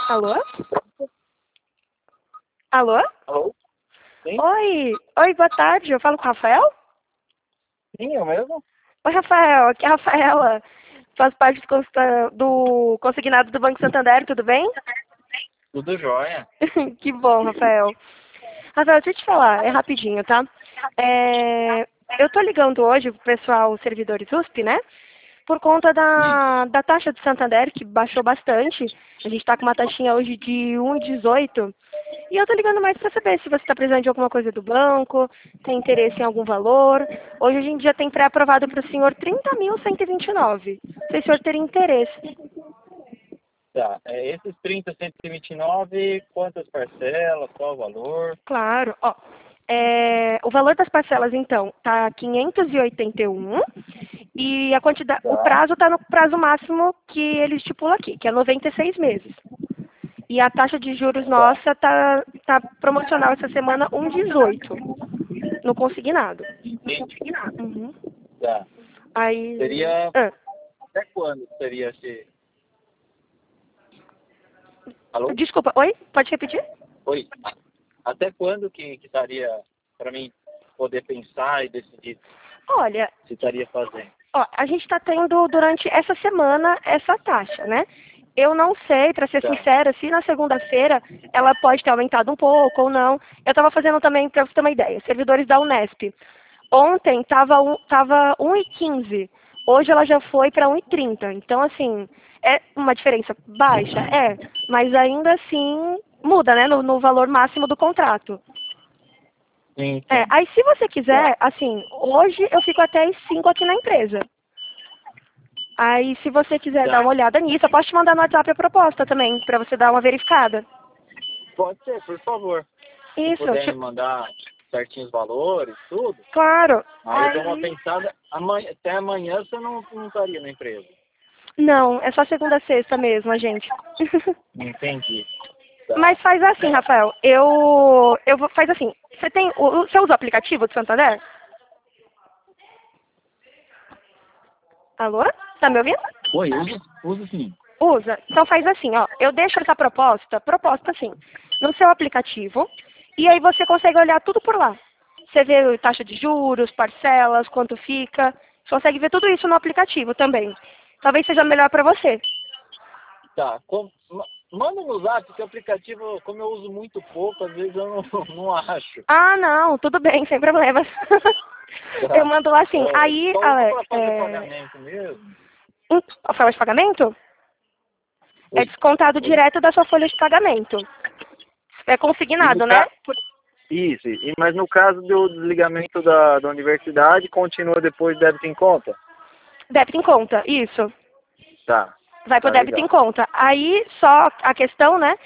Alô? Alô? Alô? Sim? Oi, boa tarde. Eu falo com o Rafael? Sim, eu mesmo? Oi, Rafael. Aqui é a Rafaela. Faço parte do consignado do Banco Santander, tudo bem? Tudo jóia. Que bom, Rafael. Rafael, deixa eu te falar, é rapidinho, tá? Eu tô ligando hoje pro pessoal servidores USP, né? Por conta Hum. da taxa do Santander, que baixou bastante. A gente está com uma taxinha hoje de 1,18. E eu tô ligando mais para saber se você está precisando de alguma coisa do banco, tem interesse em algum valor. Hoje a gente já tem pré-aprovado para o senhor 30.129. Não sei se o senhor teria interesse. Tá. Esses 30, 129, quantas parcelas, qual o valor? Claro, ó. O valor das parcelas, então, tá 581 e a quantidade, o Tá. prazo está no prazo máximo que ele estipula aqui, que é 96 meses. E a taxa de juros Tá. nossa tá promocional essa semana 1,18 no consignado. Entendi. Uhum. Tá. Aí. Seria até quando seria esse... Alô? Desculpa, oi? Pode repetir? Oi. Até quando que estaria para mim poder pensar e decidir Olha, se estaria fazendo? ó, a gente está tendo durante essa semana essa taxa, né? Eu não sei, para ser Tá. sincera, se na segunda-feira ela pode ter aumentado um pouco ou não. Eu estava fazendo também, para você ter uma ideia, servidores da Unesp. Ontem tava 1,15. Hoje ela já foi para 1,30. Então, assim, é uma diferença baixa? É. Mas ainda assim muda, né? No valor máximo do contrato. Sim, sim. Aí se você Tá. quiser, assim, hoje eu fico até às 5 aqui na empresa. Aí se você quiser dar Tá. uma olhada nisso, eu posso te mandar no WhatsApp a proposta também, para você dar uma verificada. Pode ser, por favor. Se Isso, puder me mandar certinhos valores, tudo. claro. Aí eu dou uma pensada. Até amanhã você não estaria na empresa. Não, é só segunda a sexta mesmo, a gente. Entendi. Tá. Mas faz assim, Rafael. Faz assim. Você usa o aplicativo do Santander? Alô? Tá me ouvindo? Oi, uso sim. Usa. Então faz assim, ó. Eu deixo essa proposta assim, no seu aplicativo, e aí você consegue olhar tudo por lá. Você vê taxa de juros, parcelas, quanto fica. Você consegue ver tudo isso no aplicativo também. Talvez seja melhor para você. Tá. Manda no zap, porque o aplicativo, como eu uso muito pouco, às vezes eu não acho. Ah, não, tudo bem, sem problemas. Eu Tá. mando lá assim. Aí, Só uso para fazer pagamento mesmo. a forma de pagamento é Oi. descontado Oi. direto da sua folha de pagamento. É E no consignado, né? caso. Isso, mas no caso do desligamento da universidade, continua depois débito em conta? Débito em conta, isso. Tá. Vai pro Tá débito em legal. conta. Aí só a questão, né?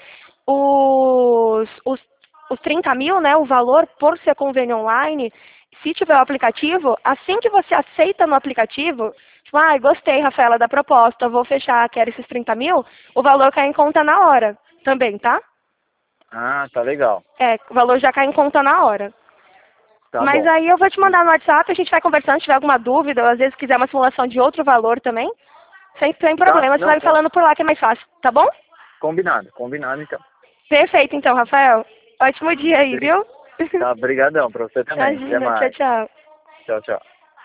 Os 30 mil, né? O valor por ser convênio online, se tiver o aplicativo, assim que você aceita no aplicativo, tipo, gostei, Rafaela, da proposta, vou fechar, quero esses 30 mil, o valor cai em conta na hora também, tá? Ah, tá legal. O valor já cai em conta na hora. Tá Mas bom. aí eu vou te mandar no WhatsApp, a gente vai conversando, se tiver alguma dúvida, ou às vezes quiser uma simulação de outro valor também, sem Tá? problema, você vai Não, me falando por lá que é mais fácil, tá bom? combinado. Combinado então. Perfeito, então, Rafael. Ótimo dia aí, Bri- viu? Tá, brigadão pra você também. Até Imagina, tchau, mais. tchau. Tchau, tchau.